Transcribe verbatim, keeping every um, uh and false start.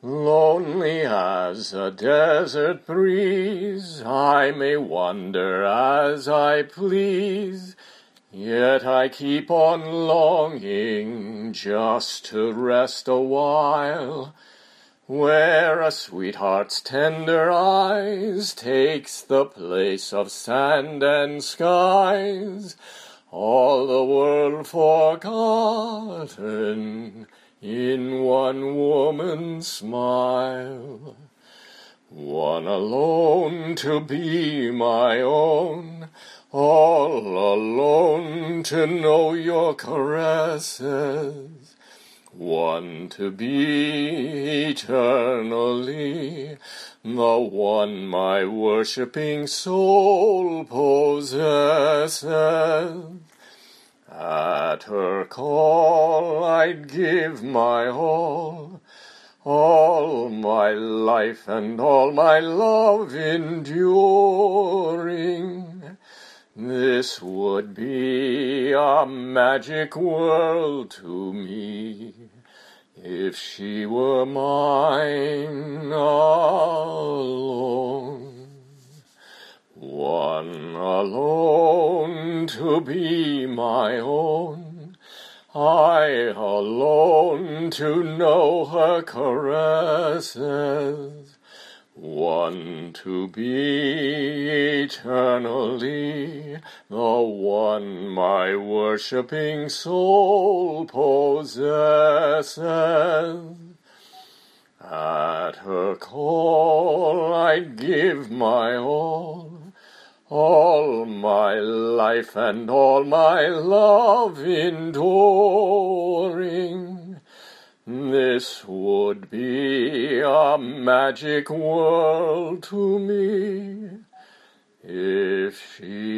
Lonely as a desert breeze, I may wander as I please, yet I keep on longing just to rest a while, where a sweetheart's tender eyes takes the place of sand and skies, all the world forgotten in one woman's smile. One alone to be my own, all alone to know your caresses, one to be eternally, the one my worshipping soul possesses. At her call I'd give my all, all my life and all my love enduring. This would be a magic world to me, if she were mine alone. One alone to be my own, I alone to know her caresses, one to be eternally, the one my worshipping soul possesses. At her call I'd give my all, all my life and all my love enduring. This would be a magic world to me, if she